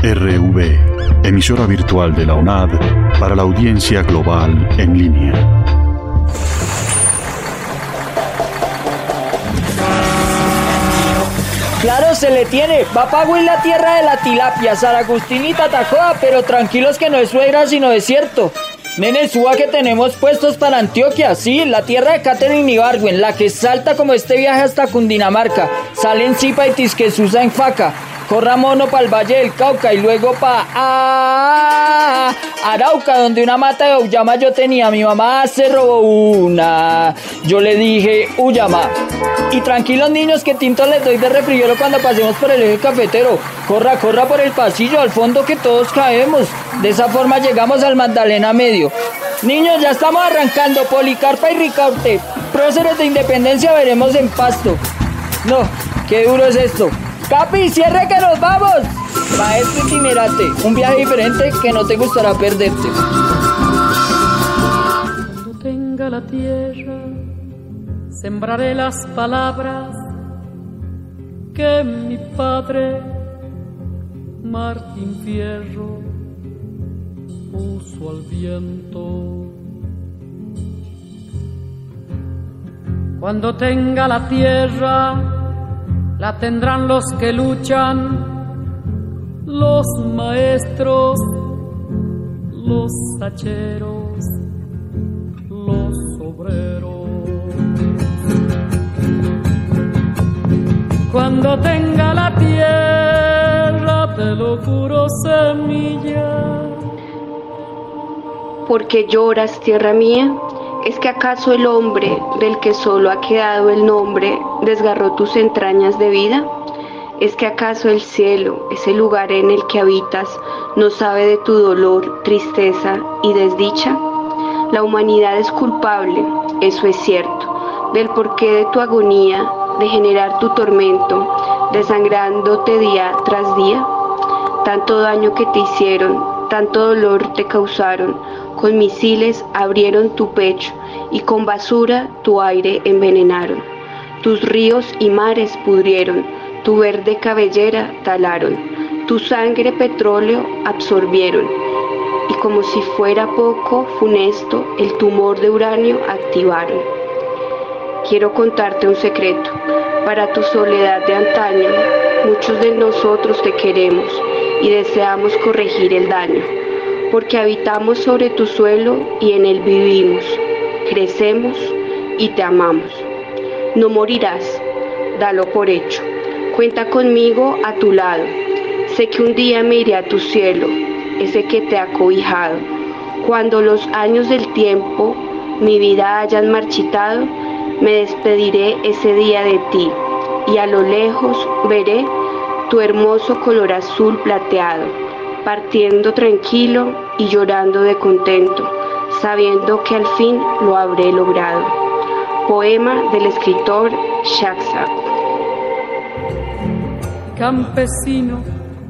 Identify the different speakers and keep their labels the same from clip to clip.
Speaker 1: RV, emisora virtual de la UNAD para la audiencia global en línea.
Speaker 2: Claro, se le tiene. Papago es la tierra de la tilapia, San Agustín y Tatacoa, pero tranquilos que no es suegra sino desierto. Nene, suba que tenemos puestos para Antioquia, sí, la tierra de Catherine Ibargüen, la que salta como este viaje hasta Cundinamarca, sale en Zipa y Tisquesusa en Faca, corra mono pa'l Valle del Cauca y luego Arauca, donde una mata de uyama yo tenía, mi mamá se robó una, yo le dije uyama. Y tranquilos niños que tinto les doy de refrigerio cuando pasemos por el eje cafetero, corra por el pasillo al fondo que todos caemos, de esa forma llegamos al Magdalena Medio. Niños, ya estamos arrancando, Policarpa y Ricaurte, próceres de independencia veremos en Pasto. No, qué duro es esto. Capi, cierre que nos vamos. Maestro itinerante, un viaje diferente que no te gustará perderte.
Speaker 3: Cuando tenga la tierra, sembraré las palabras que mi padre Martín Fierro puso al viento. Cuando tenga la tierra, la tendrán los que luchan, los maestros, los hacheros, los obreros. Cuando tenga la tierra, te lo juro, semilla.
Speaker 4: ¿Por qué lloras, tierra mía? ¿Es que acaso el hombre, del que solo ha quedado el nombre, desgarró tus entrañas de vida? ¿Es que acaso el cielo, ese lugar en el que habitas, no sabe de tu dolor, tristeza y desdicha? La humanidad es culpable, eso es cierto, del porqué de tu agonía, de generar tu tormento, desangrándote día tras día. Tanto daño que te hicieron, tanto dolor te causaron, con misiles abrieron tu pecho y con basura tu aire envenenaron. Tus ríos y mares pudrieron, tu verde cabellera talaron, tu sangre petróleo absorbieron y como si fuera poco funesto el tumor de uranio activaron. Quiero contarte un secreto, para tu soledad de antaño, muchos de nosotros te queremos y deseamos corregir el daño, porque habitamos sobre tu suelo y en él vivimos, crecemos y te amamos. No morirás, dalo por hecho, cuenta conmigo a tu lado, sé que un día me iré a tu cielo, ese que te ha cobijado. Cuando los años del tiempo mi vida hayan marchitado, me despediré ese día de ti, y a lo lejos veré tu hermoso color azul plateado, partiendo tranquilo y llorando de contento, sabiendo que al fin lo habré logrado. Poema del escritor Shakespeare.
Speaker 3: Campesino,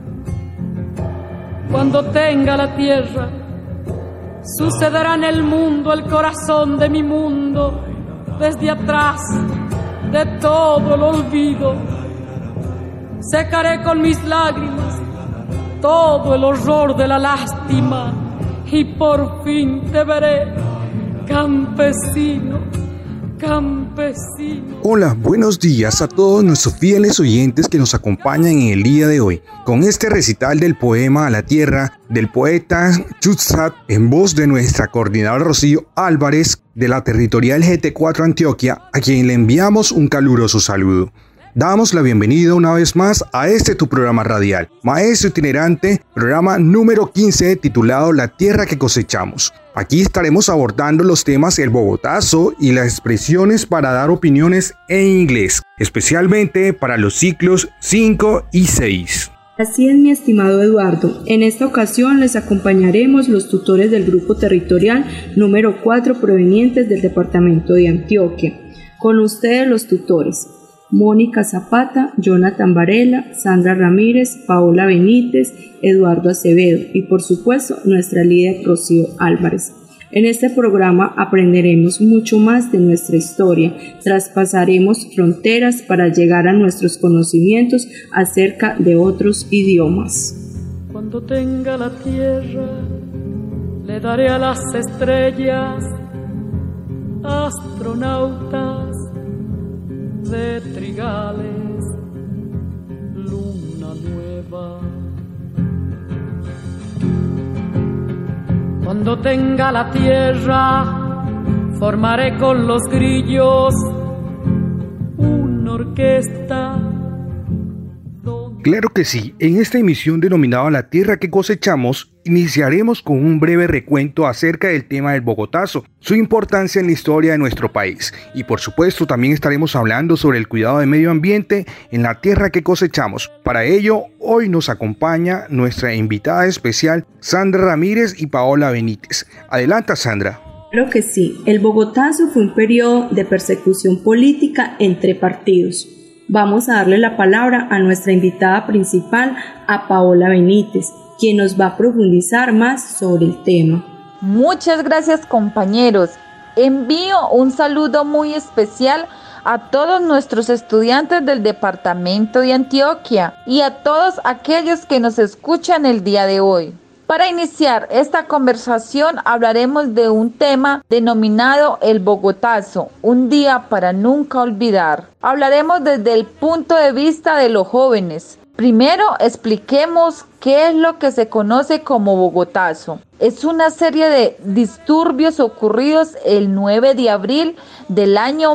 Speaker 3: cuando tenga la tierra, sucederá en el mundo el corazón de mi mundo, desde atrás de todo el olvido. Secaré con mis lágrimas todo el horror de la lástima y por fin te veré, campesino, campesino.
Speaker 5: Hola, buenos días a todos nuestros fieles oyentes que nos acompañan en el día de hoy, con este recital del poema A la Tierra del poeta Chutzat en voz de nuestra coordinadora Rocío Álvarez de la Territorial GT4 Antioquia, a quien le enviamos un caluroso saludo. Damos la bienvenida una vez más a este tu programa radial, Maestro Itinerante, programa número 15 titulado La Tierra que Cosechamos. Aquí estaremos abordando los temas el bogotazo y las expresiones para dar opiniones en inglés, especialmente para los ciclos 5 y 6.
Speaker 6: Así es, mi estimado Eduardo. En esta ocasión les acompañaremos los tutores del Grupo Territorial número 4 provenientes del Departamento de Antioquia. Con ustedes los tutores: Mónica Zapata, Jonathan Varela, Sandra Ramírez, Paola Benítez, Eduardo Acevedo y por supuesto nuestra líder Rocío Álvarez. En este programa aprenderemos mucho más de nuestra historia, traspasaremos fronteras para llegar a nuestros conocimientos acerca de otros idiomas.
Speaker 3: Cuando tenga la tierra, le daré a las estrellas astronautas de trigales, luna nueva. Cuando tenga la tierra, formaré con los grillos una orquesta.
Speaker 5: Claro que sí, en esta emisión denominada La Tierra que Cosechamos, iniciaremos con un breve recuento acerca del tema del bogotazo, su importancia en la historia de nuestro país y por supuesto también estaremos hablando sobre el cuidado del medio ambiente en la tierra que cosechamos. Para ello, hoy nos acompaña nuestra invitada especial Sandra Ramírez y Paola Benítez. Adelanta, Sandra.
Speaker 6: Claro que sí, el bogotazo fue un periodo de persecución política entre partidos. Vamos a darle la palabra a nuestra invitada principal, a Paola Benítez, quien nos va a profundizar más sobre el tema.
Speaker 7: Muchas gracias, compañeros. Envío un saludo muy especial a todos nuestros estudiantes del departamento de Antioquia y a todos aquellos que nos escuchan el día de hoy. Para iniciar esta conversación hablaremos de un tema denominado el bogotazo, un día para nunca olvidar. Hablaremos desde el punto de vista de los jóvenes. Primero expliquemos qué es lo que se conoce como bogotazo. Es una serie de disturbios ocurridos el 9 de abril del año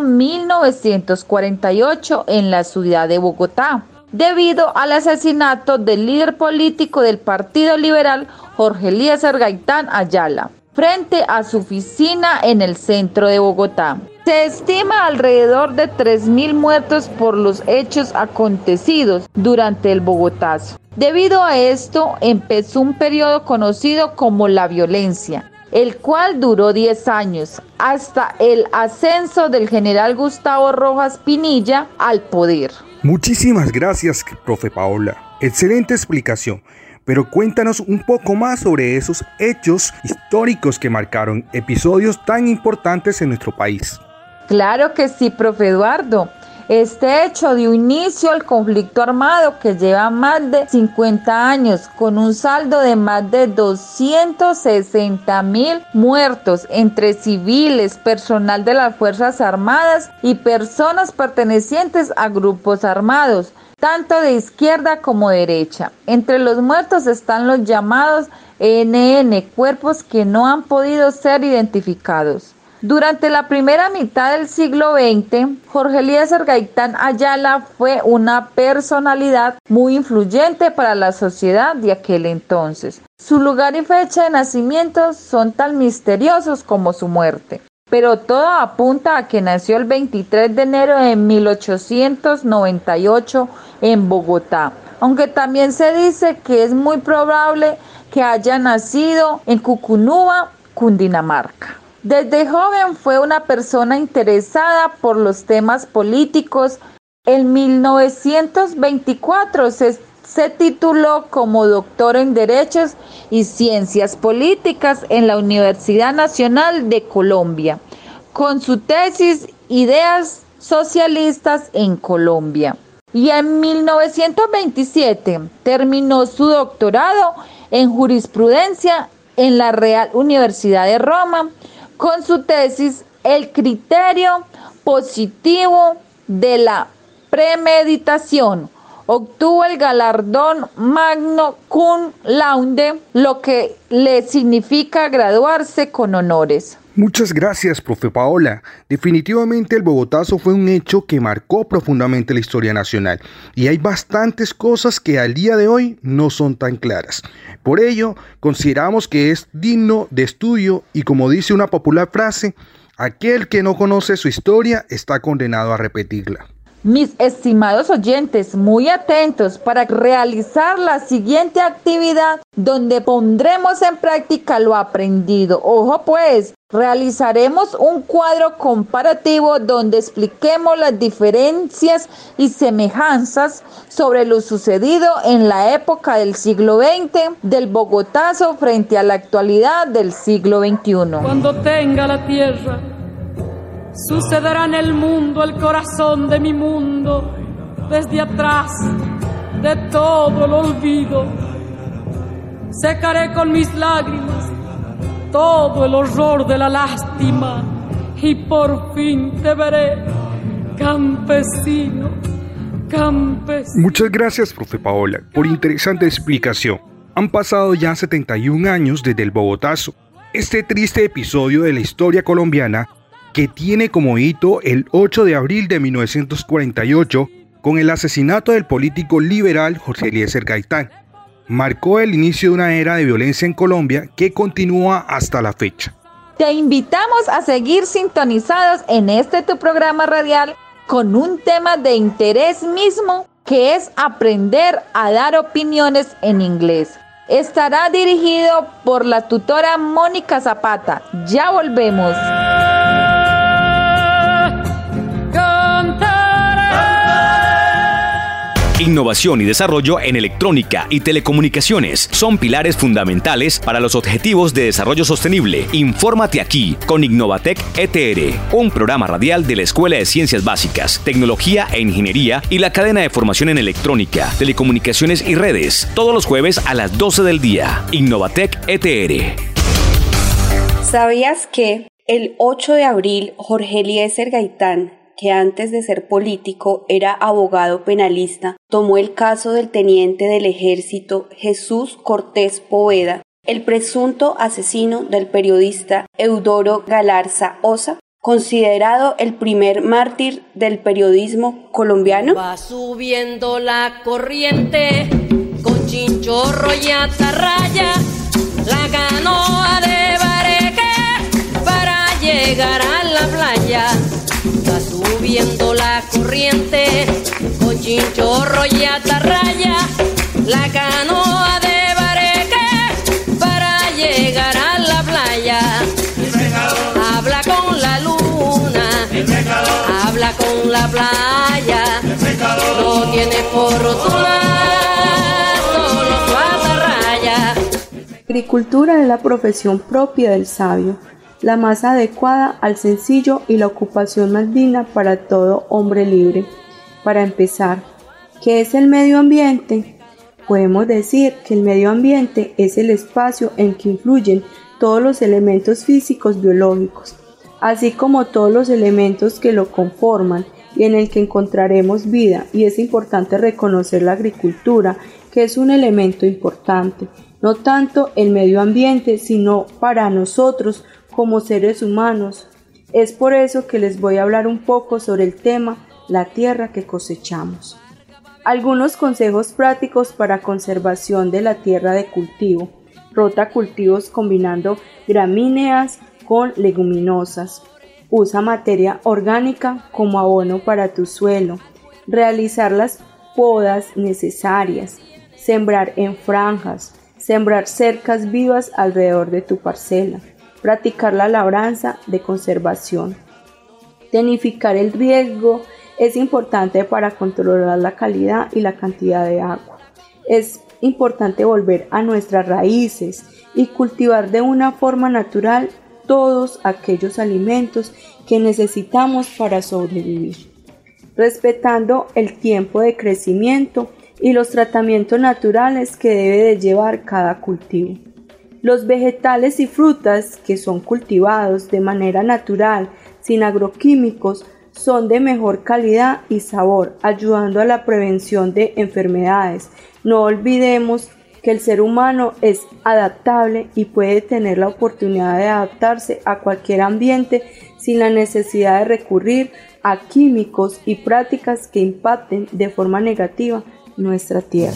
Speaker 7: 1948 en la ciudad de Bogotá, debido al asesinato del líder político del Partido Liberal, Jorge Eliezer Gaitán Ayala, frente a su oficina en el centro de Bogotá. Se estima alrededor de 3.000 muertos por los hechos acontecidos durante el bogotazo. Debido a esto, empezó un periodo conocido como la violencia, el cual duró 10 años, hasta el ascenso del general Gustavo Rojas Pinilla al poder.
Speaker 5: Muchísimas gracias, profe Paola. Excelente explicación. Pero cuéntanos un poco más sobre esos hechos históricos que marcaron episodios tan importantes en nuestro país.
Speaker 7: Claro que sí, profe Eduardo. Este hecho dio inicio al conflicto armado que lleva más de 50 años, con un saldo de más de 260.000 muertos entre civiles, personal de las Fuerzas Armadas y personas pertenecientes a grupos armados, tanto de izquierda como derecha. Entre los muertos están los llamados NN, cuerpos que no han podido ser identificados. Durante la primera mitad del siglo XX, Jorge Eliezer Gaitán Ayala fue una personalidad muy influyente para la sociedad de aquel entonces. Su lugar y fecha de nacimiento son tan misteriosos como su muerte, pero todo apunta a que nació el 23 de enero de 1898 en Bogotá, aunque también se dice que es muy probable que haya nacido en Cucunúa, Cundinamarca. Desde joven fue una persona interesada por los temas políticos. En 1924 se tituló como doctor en Derechos y Ciencias Políticas en la Universidad Nacional de Colombia, con su tesis Ideas Socialistas en Colombia. Y en 1927 terminó su doctorado en Jurisprudencia en la Real Universidad de Roma, con su tesis El criterio positivo de la premeditación. Obtuvo el galardón Magna Cum Laude, lo que le significa graduarse con honores.
Speaker 5: Muchas gracias, profe Paola. Definitivamente el bogotazo fue un hecho que marcó profundamente la historia nacional y hay bastantes cosas que al día de hoy no son tan claras. Por ello, consideramos que es digno de estudio y, como dice una popular frase, aquel que no conoce su historia está condenado a repetirla.
Speaker 7: Mis estimados oyentes, muy atentos para realizar la siguiente actividad donde pondremos en práctica lo aprendido. Ojo pues, realizaremos un cuadro comparativo donde expliquemos las diferencias y semejanzas sobre lo sucedido en la época del siglo XX del bogotazo frente a la actualidad del siglo XXI.
Speaker 3: Cuando tenga la tierra, sucederá en el mundo el corazón de mi mundo, desde atrás de todo el olvido, secaré con mis lágrimas todo el horror de la lástima y por fin te veré, campesino, campesino.
Speaker 5: Muchas gracias, profe Paola, por interesante explicación. Han pasado ya 71 años desde el Bogotazo, este triste episodio de la historia colombiana que tiene como hito el 8 de abril de 1948 con el asesinato del político liberal Jorge Eliezer Gaitán. Marcó el inicio de una era de violencia en Colombia que continúa hasta la fecha.
Speaker 7: Te invitamos a seguir sintonizados en tu programa radial con un tema de interés mismo que es aprender a dar opiniones en inglés. Estará dirigido por la tutora Mónica Zapata. Ya volvemos.
Speaker 8: Innovación y desarrollo en electrónica y telecomunicaciones son pilares fundamentales para los objetivos de desarrollo sostenible. Infórmate aquí con Innovatec ETR, un programa radial de la Escuela de Ciencias Básicas, Tecnología e Ingeniería y la cadena de formación en electrónica, telecomunicaciones y redes, todos los jueves a las 12 del día. Innovatec ETR.
Speaker 4: ¿Sabías que el 8 de abril Jorge Eliezer Gaitán, que antes de ser político era abogado penalista, tomó el caso del teniente del ejército Jesús Cortés Poveda, el presunto asesino del periodista Eudoro Galarza Osa, considerado el primer mártir del periodismo colombiano?
Speaker 9: Va subiendo la corriente con chinchorro y atarraya, la canoa de Bareque para llegar a la playa. Va subiendo la corriente con chinchorro y atarraya, la canoa de Bareque para llegar a la playa. Habla con la luna, habla con la playa, no tiene fortuna, solo su atarraya.
Speaker 6: Agricultura es la profesión propia del sabio, la más adecuada al sencillo y la ocupación más digna para todo hombre libre. Para empezar, ¿qué es el medio ambiente? Podemos decir que el medio ambiente es el espacio en que influyen todos los elementos físicos biológicos, así como todos los elementos que lo conforman y en el que encontraremos vida, y es importante reconocer la agricultura, que es un elemento importante, no tanto el medio ambiente, sino para nosotros como seres humanos. Es por eso que les voy a hablar un poco sobre el tema la tierra que cosechamos. Algunos consejos prácticos para conservación de la tierra de cultivo. Rota cultivos combinando gramíneas con leguminosas. Usa materia orgánica como abono para tu suelo. Realizar las podas necesarias. Sembrar en franjas. Sembrar cercas vivas alrededor de tu parcela. Practicar la labranza de conservación. Tenificar el riego es importante para controlar la calidad y la cantidad de agua. Es importante volver a nuestras raíces y cultivar de una forma natural todos aquellos alimentos que necesitamos para sobrevivir, respetando el tiempo de crecimiento y los tratamientos naturales que debe de llevar cada cultivo. Los vegetales y frutas que son cultivados de manera natural, sin agroquímicos, son de mejor calidad y sabor, ayudando a la prevención de enfermedades. No olvidemos que el ser humano es adaptable y puede tener la oportunidad de adaptarse a cualquier ambiente sin la necesidad de recurrir a químicos y prácticas que impacten de forma negativa nuestra tierra.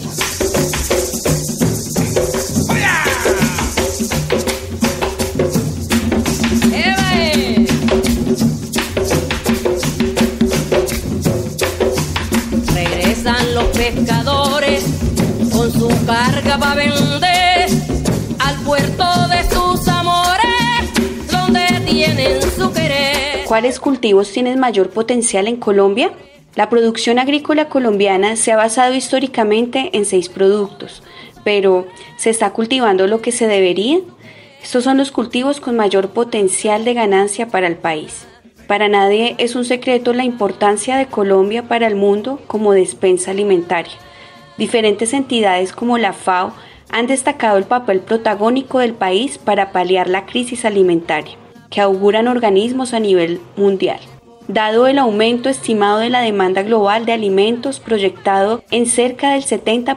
Speaker 9: Pescadores con su carga va a vender al puerto de sus amores, donde tienen su querer.
Speaker 4: ¿Cuáles cultivos tienen mayor potencial en Colombia? La producción agrícola colombiana se ha basado históricamente en 6 productos, pero ¿se está cultivando lo que se debería? Estos son los cultivos con mayor potencial de ganancia para el país. Para nadie es un secreto la importancia de Colombia para el mundo como despensa alimentaria. Diferentes entidades como la FAO han destacado el papel protagónico del país para paliar la crisis alimentaria, que auguran organismos a nivel mundial. Dado el aumento estimado de la demanda global de alimentos proyectado en cerca del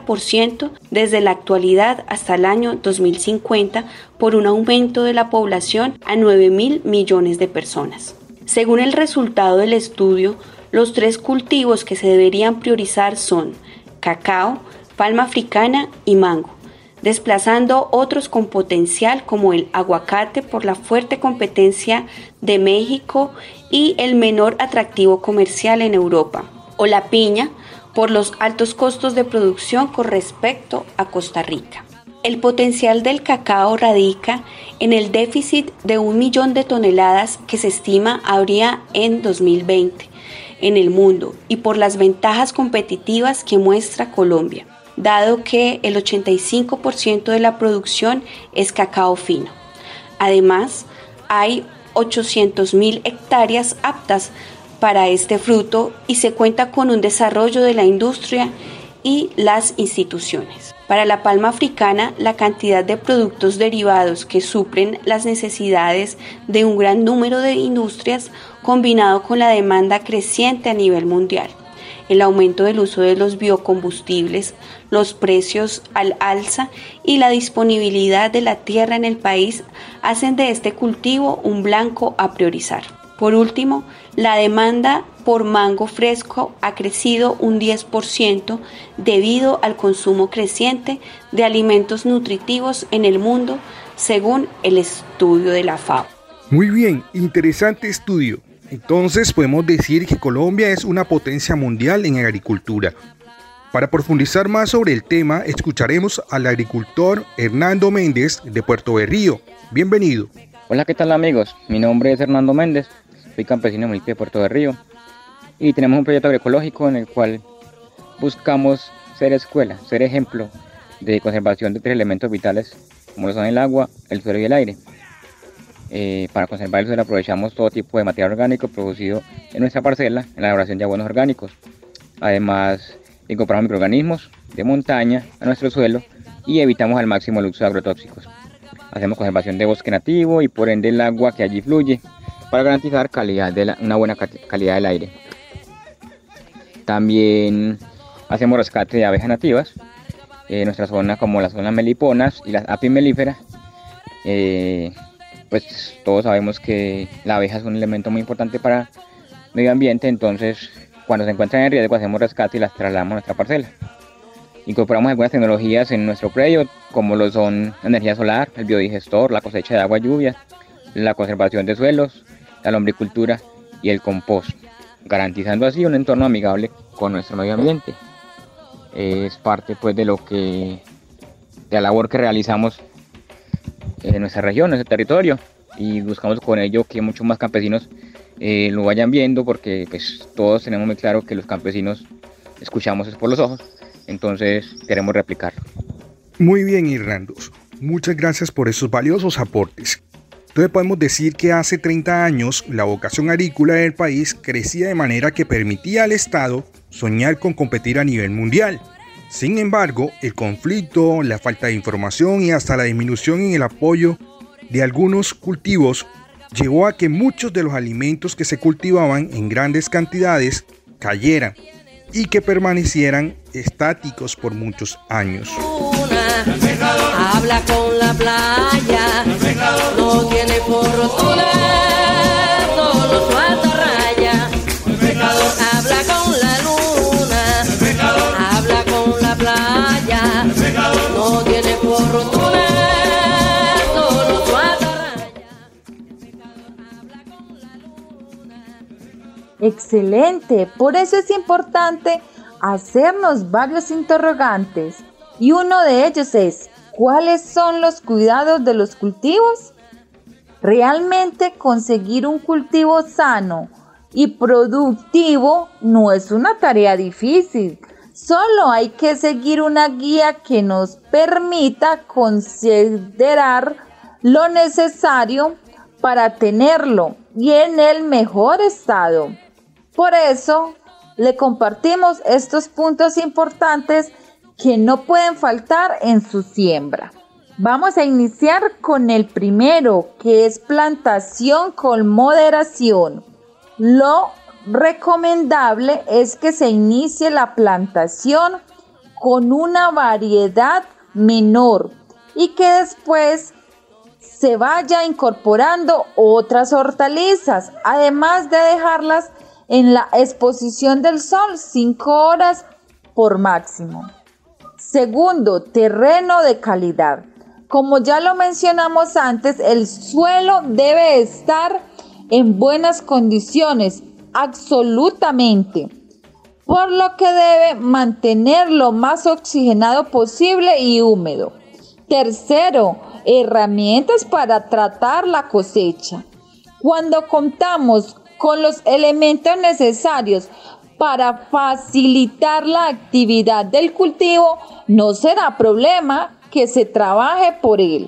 Speaker 4: 70% desde la actualidad hasta el año 2050 por un aumento de la población a 9.000 millones de personas. Según el resultado del estudio, los 3 cultivos que se deberían priorizar son cacao, palma africana y mango, desplazando otros con potencial como el aguacate por la fuerte competencia de México y el menor atractivo comercial en Europa, o la piña por los altos costos de producción con respecto a Costa Rica. El potencial del cacao radica en el déficit de 1 millón de toneladas que se estima habría en 2020 en el mundo y por las ventajas competitivas que muestra Colombia, dado que el 85% de la producción es cacao fino. Además, hay 800.000 hectáreas aptas para este fruto y se cuenta con un desarrollo de la industria y las instituciones. Para la palma africana, la cantidad de productos derivados que suplen las necesidades de un gran número de industrias, combinado con la demanda creciente a nivel mundial, el aumento del uso de los biocombustibles, los precios al alza y la disponibilidad de la tierra en el país hacen de este cultivo un blanco a priorizar. Por último, la demanda por mango fresco ha crecido un 10% debido al consumo creciente de alimentos nutritivos en el mundo, según el estudio de la FAO.
Speaker 5: Muy bien, interesante estudio. Entonces podemos decir que Colombia es una potencia mundial en agricultura. Para profundizar más sobre el tema, escucharemos al agricultor Hernando Méndez de Puerto Berrío. Bienvenido.
Speaker 10: Hola, ¿qué tal amigos? Mi nombre es Hernando Méndez, soy campesino del municipio de Puerto Berrío y tenemos un proyecto agroecológico en el cual buscamos ser escuela, ser ejemplo de conservación de 3 elementos vitales como lo son el agua, el suelo y el aire. Para conservar el suelo aprovechamos todo tipo de material orgánico producido en nuestra parcela en la elaboración de abonos orgánicos. Además, incorporamos microorganismos de montaña a nuestro suelo y evitamos al máximo el uso de agrotóxicos. Hacemos conservación de bosque nativo y por ende el agua que allí fluye para garantizar una buena calidad del aire. También hacemos rescate de abejas nativas en nuestra zona, como las zonas meliponas y las apis melíferas. Pues todos sabemos que la abeja es un elemento muy importante para el medio ambiente, entonces cuando se encuentran en riesgo hacemos rescate y las trasladamos a nuestra parcela. Incorporamos algunas tecnologías en nuestro predio, como lo son la energía solar, el biodigestor, la cosecha de agua lluvia, la conservación de suelos, la lombricultura y el compost, garantizando así un entorno amigable con nuestro medio ambiente. Es parte pues de la labor que realizamos en nuestra región, en nuestro territorio, y buscamos con ello que muchos más campesinos lo vayan viendo, porque pues todos tenemos muy claro que los campesinos escuchamos es por los ojos, entonces queremos replicarlo.
Speaker 5: Muy bien, Hernando, muchas gracias por esos valiosos aportes. Entonces podemos decir que hace 30 años la vocación agrícola del país crecía de manera que permitía al Estado soñar con competir a nivel mundial. Sin embargo, el conflicto, la falta de información y hasta la disminución en el apoyo de algunos cultivos llevó a que muchos de los alimentos que se cultivaban en grandes cantidades cayeran y que permanecieran estáticos por muchos años.
Speaker 9: Habla con la playa, no tiene fortuna, solo su atarraya. Habla con la luna, habla con la playa, no tiene fortuna, solo su atarraya.
Speaker 7: Excelente, por eso es importante hacernos varios interrogantes. Y uno de ellos es, ¿cuáles son los cuidados de los cultivos? Realmente conseguir un cultivo sano y productivo no es una tarea difícil. Solo hay que seguir una guía que nos permita considerar lo necesario para tenerlo y en el mejor estado. Por eso, le compartimos estos puntos importantes que no pueden faltar en su siembra. Vamos a iniciar con el primero, que es plantación con moderación. Lo recomendable es que se inicie la plantación con una variedad menor y que después se vaya incorporando otras hortalizas, además de dejarlas en la exposición del sol 5 horas por máximo. Segundo, terreno de calidad. Como ya lo mencionamos antes, el suelo debe estar en buenas condiciones, absolutamente, por lo que debe mantener lo más oxigenado posible y húmedo. Tercero, herramientas para tratar la cosecha. Cuando contamos con los elementos necesarios para facilitar la actividad del cultivo, no será problema que se trabaje por él.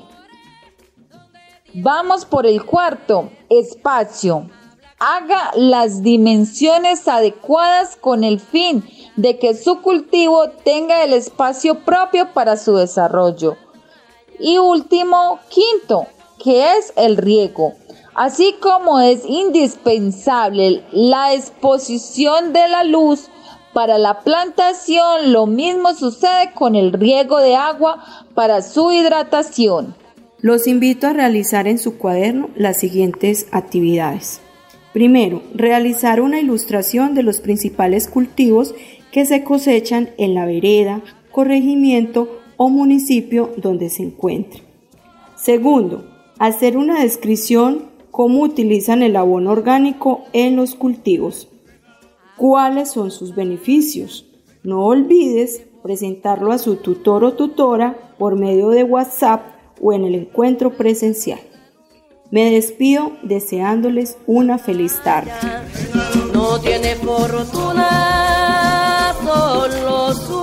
Speaker 7: Vamos por el cuarto, espacio. Haga las dimensiones adecuadas con el fin de que su cultivo tenga el espacio propio para su desarrollo. Y último, quinto, que es el riego. Así como es indispensable la exposición de la luz para la plantación, lo mismo sucede con el riego de agua para su hidratación.
Speaker 6: Los invito a realizar en su cuaderno las siguientes actividades. Primero, realizar una ilustración de los principales cultivos que se cosechan en la vereda, corregimiento o municipio donde se encuentre. Segundo, hacer una descripción cómo utilizan el abono orgánico en los cultivos. ¿Cuáles son sus beneficios? No olvides presentarlo a su tutor o tutora por medio de WhatsApp o en el encuentro presencial. Me despido deseándoles una feliz tarde.
Speaker 9: No tiene fortuna, solo su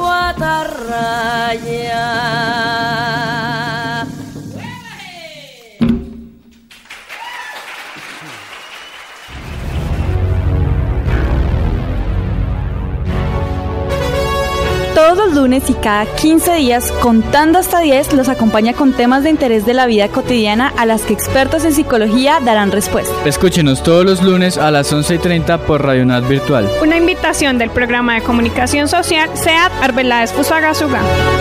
Speaker 9: atarraya.
Speaker 11: Todos los lunes y cada 15 días, contando hasta 10, los acompaña con temas de interés de la vida cotidiana a las que expertos en psicología darán respuesta.
Speaker 12: Escúchenos todos los lunes a las 11:30 por Radio Nat Virtual.
Speaker 13: Una invitación del programa de comunicación social SEAT Arbeláez Fusagasugá.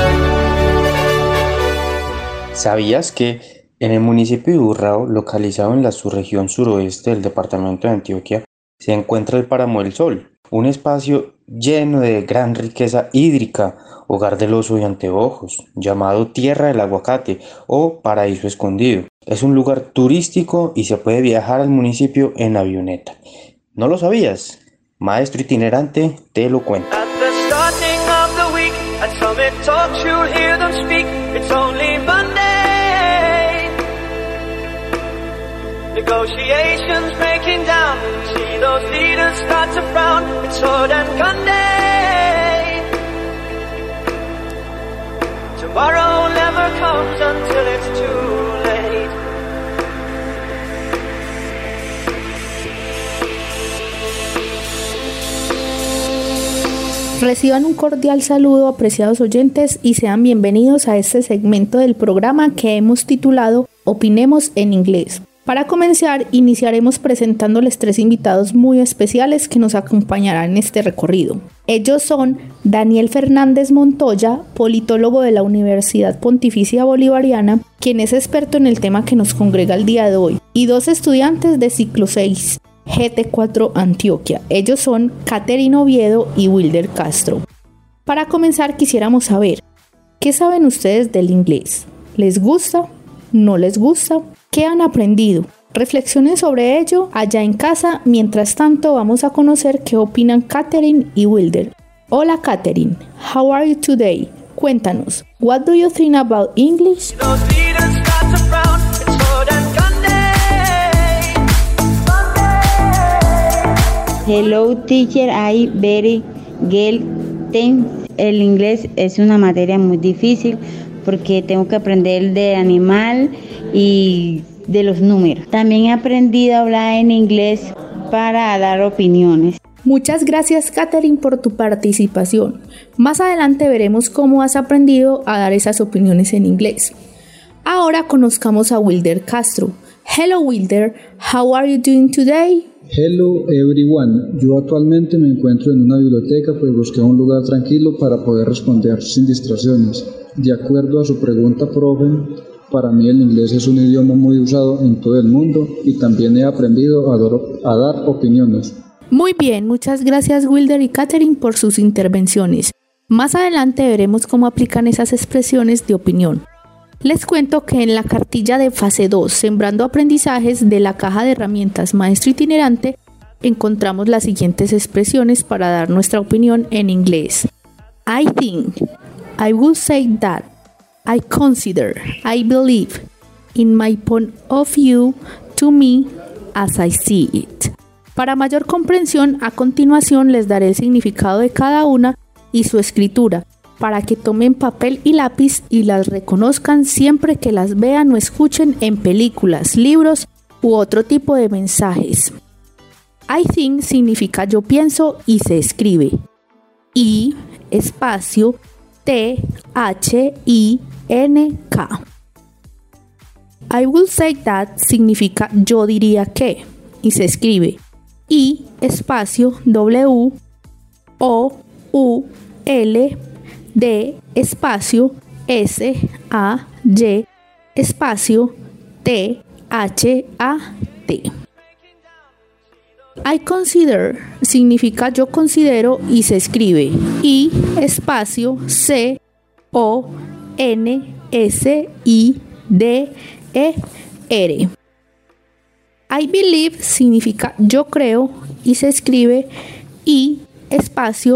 Speaker 14: ¿Sabías que en el municipio de Urrao, localizado en la subregión suroeste del departamento de Antioquia, se encuentra el Páramo del Sol? Un espacio lleno de gran riqueza hídrica, hogar del oso de anteojos, llamado Tierra del Aguacate o Paraíso Escondido. Es un lugar turístico y se puede viajar al municipio en avioneta. ¿No lo sabías? Maestro itinerante te lo cuenta.
Speaker 15: Negotiations breaking down, see those leaders start to frown, it's sword and gun day. Tomorrow never comes until it's too late.
Speaker 16: Reciban un cordial saludo, apreciados oyentes, y sean bienvenidos a este segmento del programa que hemos titulado Opinemos en Inglés. Para comenzar, iniciaremos presentándoles 3 invitados muy especiales que nos acompañarán en este recorrido. Ellos son Daniel Fernández Montoya, politólogo de la Universidad Pontificia Bolivariana, quien es experto en el tema que nos congrega el día de hoy, y 2 estudiantes de ciclo 6, GT4 Antioquia. Ellos son Catherine Oviedo y Wilder Castro. Para comenzar, quisiéramos saber, ¿qué saben ustedes del inglés? ¿Les gusta? ¿No les gusta? ¿Qué han aprendido? Reflexionen sobre ello allá en casa. Mientras tanto, vamos a conocer qué opinan Catherine y Wilder. Hola Catherine, how are you today? Cuéntanos, what do you think about English?
Speaker 17: Hello teacher, I very good. El inglés es una materia muy difícil porque tengo que aprender de animal y de los números. También he aprendido a hablar en inglés para dar opiniones.
Speaker 16: Muchas gracias, Katherine, por tu participación. Más adelante veremos cómo has aprendido a dar esas opiniones en inglés. Ahora conozcamos a Wilder Castro. Hello, Wilder. How are you doing today?
Speaker 18: Hello, everyone. Yo actualmente me encuentro en una biblioteca, pues busqué un lugar tranquilo para poder responder sin distracciones. De acuerdo a su pregunta, profe, para mí el inglés es un idioma muy usado en todo el mundo y también he aprendido a dar opiniones.
Speaker 16: Muy bien, muchas gracias Wilder y Katherine por sus intervenciones. Más adelante veremos cómo aplican esas expresiones de opinión. Les cuento que en la cartilla de fase 2, Sembrando Aprendizajes, de la caja de herramientas Maestro Itinerante, encontramos las siguientes expresiones para dar nuestra opinión en inglés. I think, I would say that, I consider, I believe, in my point of view, to me, as I see it. Para mayor comprensión, a continuación les daré el significado de cada una y su escritura, para que tomen papel y lápiz y las reconozcan siempre que las vean o escuchen en películas, libros u otro tipo de mensajes. I think significa yo pienso y se escribe I, espacio, T-H-I-N-K. I will say that significa yo diría que y se escribe I, espacio, W-O-U-L-D, espacio, S-A-Y, espacio, T-H-A-T. I consider significa yo considero y se escribe I, espacio, C-O-N-S-I-D-E-R. I believe significa yo creo y se escribe I, espacio,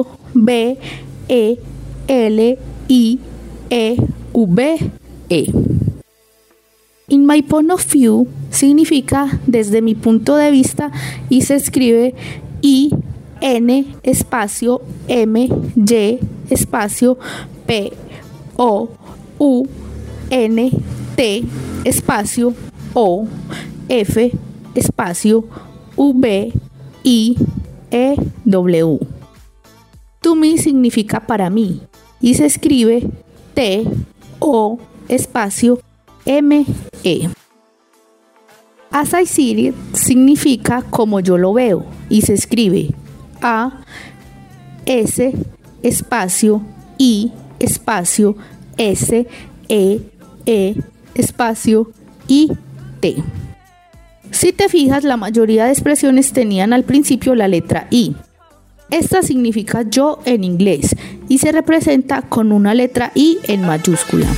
Speaker 16: B-E-L-I-E-V-E. In my point of view significa desde mi punto de vista y se escribe I, N, espacio, M, Y, espacio, P, O, U, N, T, espacio, O, F, espacio, V, I, E, W. To me significa para mí y se escribe T, O, espacio, M, E. As I see it significa como yo lo veo y se escribe A, S, espacio, I, espacio, S, E, espacio, I, T. Si te fijas, la mayoría de expresiones tenían al principio la letra I. Esta significa yo en inglés y se representa con una letra I en mayúscula.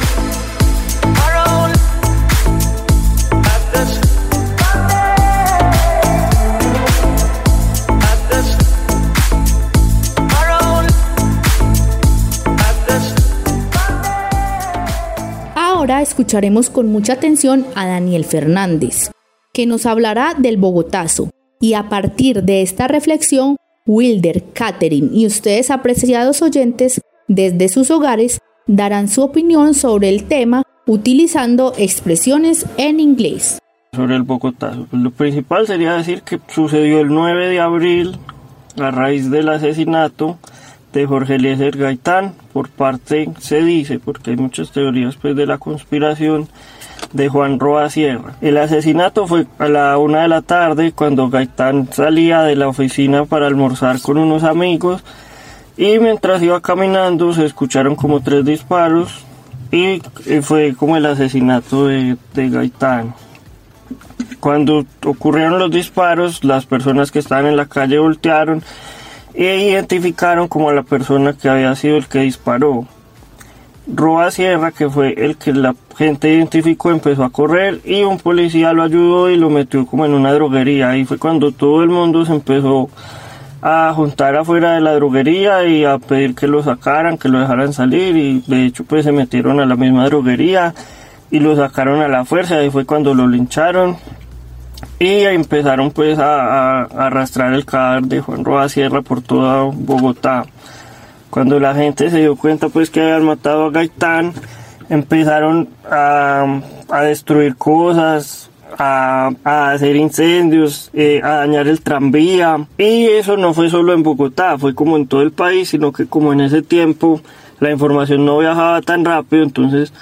Speaker 16: Ahora escucharemos con mucha atención a Daniel Fernández, que nos hablará del Bogotazo, y a partir de esta reflexión, Wilder, Katherine y ustedes, apreciados oyentes, desde sus hogares, darán su opinión sobre el tema utilizando expresiones en inglés.
Speaker 19: Sobre el Bogotazo, lo principal sería decir que sucedió el 9 de abril a raíz del asesinato de Jorge Eliezer Gaitán por parte, se dice, porque hay muchas teorías pues de la conspiración, de Juan Roa Sierra. El asesinato fue a la 1 de la tarde cuando Gaitán salía de la oficina para almorzar con unos amigos y mientras iba caminando se escucharon como 3 disparos y fue como el asesinato de Gaitán. Cuando ocurrieron los disparos, las personas que estaban en la calle voltearon e identificaron como a la persona que había sido el que disparó. Roa Sierra, que fue el que la gente identificó, empezó a correr y un policía lo ayudó y lo metió como en una droguería. Ahí fue cuando todo el mundo se empezó a juntar afuera de la droguería y a pedir que lo sacaran, que lo dejaran salir, y de hecho pues se metieron a la misma droguería y lo sacaron a la fuerza. Ahí fue cuando lo lincharon y empezaron pues a arrastrar el cadáver de Juan Roa Sierra por toda Bogotá. Cuando la gente se dio cuenta pues que habían matado a Gaitán, empezaron a destruir cosas, a hacer incendios, a dañar el tranvía. Y eso no fue solo en Bogotá, fue como en todo el país, sino que como en ese tiempo la información no viajaba tan rápido, entonces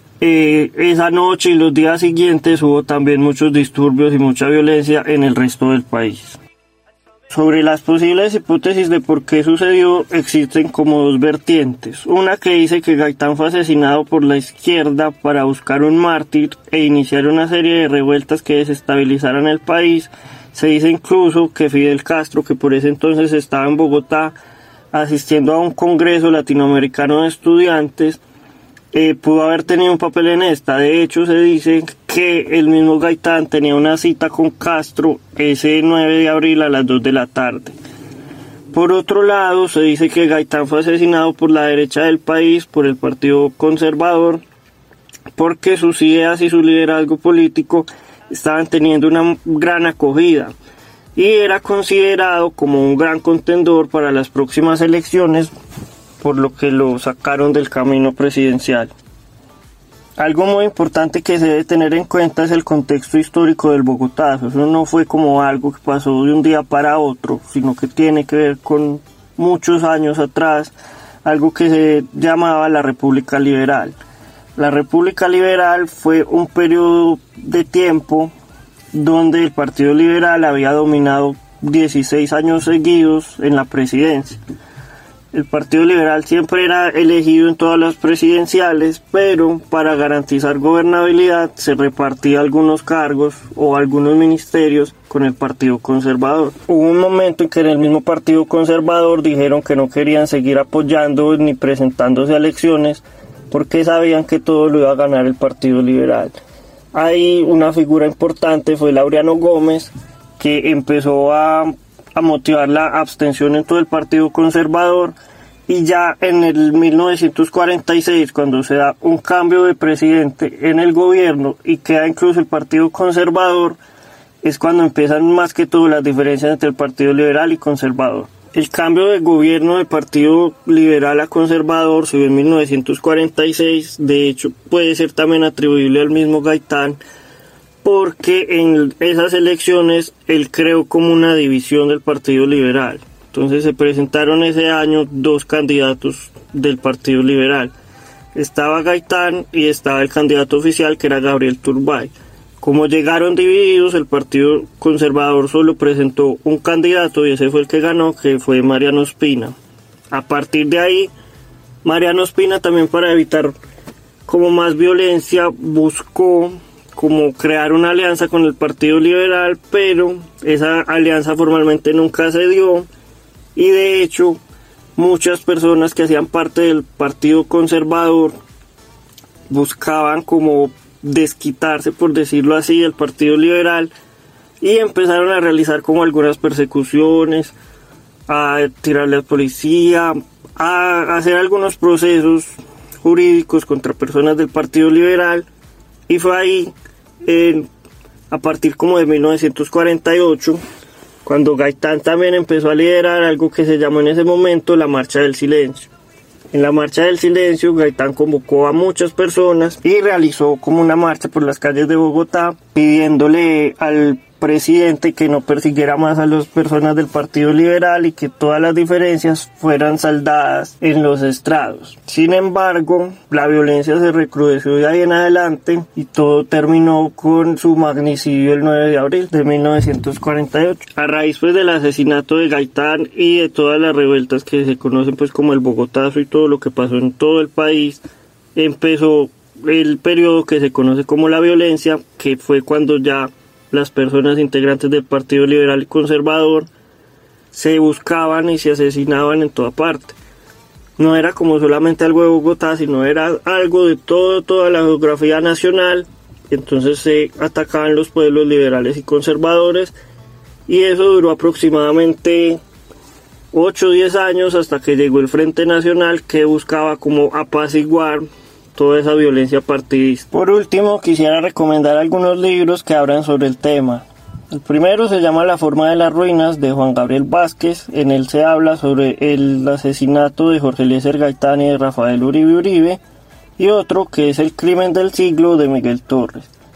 Speaker 19: esa noche y los días siguientes hubo también muchos disturbios y mucha violencia en el resto del país. Sobre las posibles hipótesis de por qué sucedió, existen como dos vertientes. Una que dice que Gaitán fue asesinado por la izquierda para buscar un mártir e iniciar una serie de revueltas que desestabilizaran el país. Se dice incluso que Fidel Castro, que por ese entonces estaba en Bogotá asistiendo a un congreso latinoamericano de estudiantes, pudo haber tenido un papel en esta. De hecho, se dice que el mismo Gaitán tenía una cita con Castro ese 9 de abril a las 2 de la tarde. Por otro lado, se dice que Gaitán fue asesinado por la derecha del país, por el Partido Conservador, porque sus ideas y su liderazgo político estaban teniendo una gran acogida y era considerado como un gran contendor para las próximas elecciones, por lo que lo sacaron del camino presidencial. Algo muy importante que se debe tener en cuenta es el contexto histórico del Bogotazo. Eso no fue como algo que pasó de un día para otro, sino que tiene que ver con muchos años atrás, algo que se llamaba la República Liberal. La República Liberal fue un periodo de tiempo donde el Partido Liberal había dominado 16 años seguidos en la presidencia. El Partido Liberal siempre era elegido en todas las presidenciales, pero para garantizar gobernabilidad se repartía algunos cargos o algunos ministerios con el Partido Conservador. Hubo un momento en que en el mismo Partido Conservador dijeron que no querían seguir apoyando ni presentándose a elecciones porque sabían que todo lo iba a ganar el Partido Liberal. Ahí una figura importante fue Laureano Gómez, que empezó a motivar la abstención en todo el Partido Conservador, y ya en el 1946, cuando se da un cambio de presidente en el gobierno y queda incluso el Partido Conservador, es cuando empiezan más que todo las diferencias entre el Partido Liberal y Conservador. El cambio de gobierno del Partido Liberal a Conservador se dio en 1946, de hecho puede ser también atribuible al mismo Gaitán, porque en esas elecciones él creó como una división del Partido Liberal. Entonces se presentaron ese año dos candidatos del Partido Liberal. Estaba Gaitán y estaba el candidato oficial, que era Gabriel Turbay. Como llegaron divididos, el Partido Conservador solo presentó un candidato y ese fue el que ganó, que fue Mariano Ospina. A partir de ahí, Mariano Ospina, también para evitar como más violencia, buscó como crear una alianza con el Partido Liberal, pero esa alianza formalmente nunca se dio, y de hecho muchas personas que hacían parte del Partido Conservador buscaban como desquitarse, por decirlo así, del Partido Liberal, y empezaron a realizar como algunas persecuciones, a tirarle a la policía, a hacer algunos procesos jurídicos contra personas del Partido Liberal. Y fue ahí, a partir como de 1948, cuando Gaitán también empezó a liderar algo que se llamó en ese momento la Marcha del Silencio. En la Marcha del Silencio, Gaitán convocó a muchas personas y realizó como una marcha por las calles de Bogotá, pidiéndole al presidente que no persiguiera más a las personas del Partido Liberal y que todas las diferencias fueran saldadas en los estrados. Sin embargo, la violencia se recrudeció de ahí en adelante y todo terminó con su magnicidio el 9 de abril de 1948. A raíz pues del asesinato de Gaitán y de todas las revueltas que se conocen pues como el Bogotazo y todo lo que pasó en todo el país, empezó el periodo que se conoce como la violencia, que fue cuando ya las personas integrantes del Partido Liberal y Conservador se buscaban y se asesinaban en toda parte. No era como solamente algo de Bogotá, sino era algo de toda la geografía nacional. Entonces se atacaban los pueblos liberales y conservadores, y eso duró aproximadamente 8 o 10 años hasta que llegó el Frente Nacional, que buscaba como apaciguar toda esa violencia partidista. Por último, quisiera recomendar algunos libros que hablan sobre el tema. El primero se llama La forma de las ruinas, de Juan Gabriel Vázquez. En él se habla sobre el asesinato de Jorge Eliezer Gaitán y de Rafael Uribe Uribe, y otro que es El crimen del siglo, de Miguel Torres.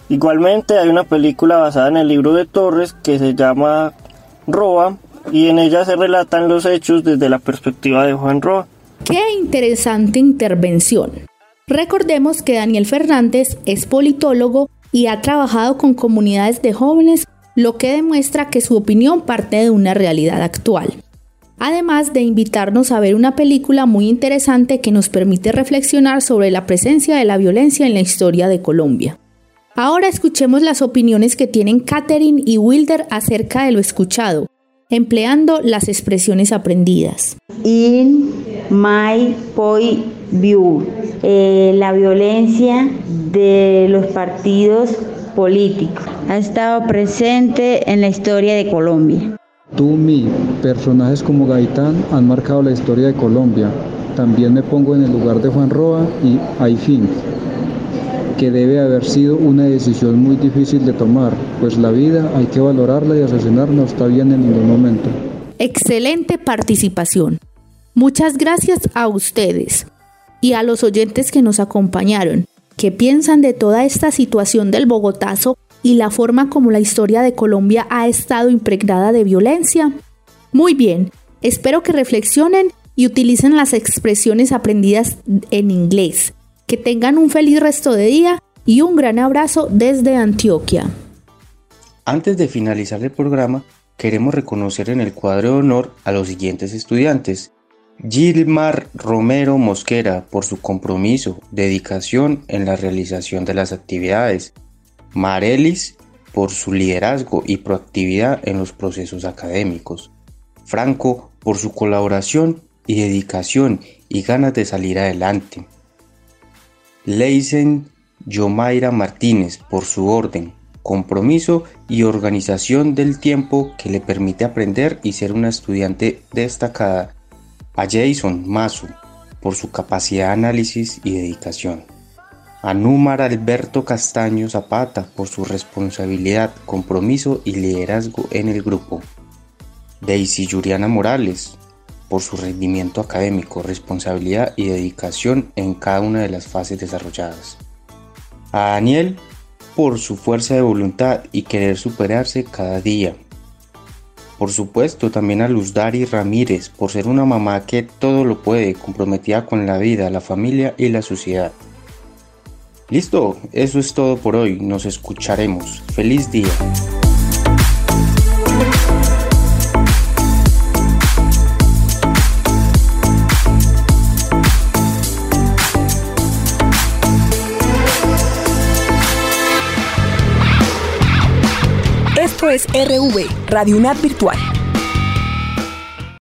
Speaker 19: Igualmente hay una película basada en el libro de Torres que se llama Roa, y en ella se relatan los hechos desde la perspectiva de Juan Roa.
Speaker 16: ¡Qué interesante intervención! Recordemos que Daniel Fernández es politólogo y ha trabajado con comunidades de jóvenes, lo que demuestra que su opinión parte de una realidad actual. Además de invitarnos a ver una película muy interesante que nos permite reflexionar sobre la presencia de la violencia en la historia de Colombia. Ahora escuchemos las opiniones que tienen Catherine y Wilder acerca de lo escuchado, empleando las expresiones aprendidas.
Speaker 17: In my point view, la violencia de los partidos políticos ha estado presente en la historia de Colombia.
Speaker 18: Tú, mi, personajes como Gaitán han marcado la historia de Colombia. También me pongo en el lugar de Juan Roa y I think que debe haber sido una decisión muy difícil de tomar, pues la vida hay que valorarla y asesinar no está bien en ningún momento.
Speaker 16: Excelente participación. Muchas gracias a ustedes y a los oyentes que nos acompañaron. ¿Qué piensan de toda esta situación del Bogotazo y la forma como la historia de Colombia ha estado impregnada de violencia? Muy bien, espero que reflexionen y utilicen las expresiones aprendidas en inglés. Que tengan un feliz resto de día y un gran abrazo desde Antioquia.
Speaker 14: Antes de finalizar el programa, queremos reconocer en el cuadro de honor a los siguientes estudiantes. Gilmar Romero Mosquera por su compromiso, dedicación en la realización de las actividades. Marelis por su liderazgo y proactividad en los procesos académicos. Franco por su colaboración y dedicación y ganas de salir adelante. Leisen Yomaira Martínez por su orden, compromiso y organización del tiempo que le permite aprender y ser una estudiante destacada. A Jason Mazu por su capacidad de análisis y dedicación. A Númar Alberto Castaño Zapata por su responsabilidad, compromiso y liderazgo en el grupo. Daisy Yuriana Morales por su rendimiento académico, responsabilidad y dedicación en cada una de las fases desarrolladas. A Daniel por su fuerza de voluntad y querer superarse cada día. Por supuesto también a Luzdari Ramírez por ser una mamá que todo lo puede, comprometida con la vida, la familia y la sociedad. Listo, eso es todo por hoy, nos escucharemos. ¡Feliz día!
Speaker 20: Esto es RV, Radio UNAD Virtual.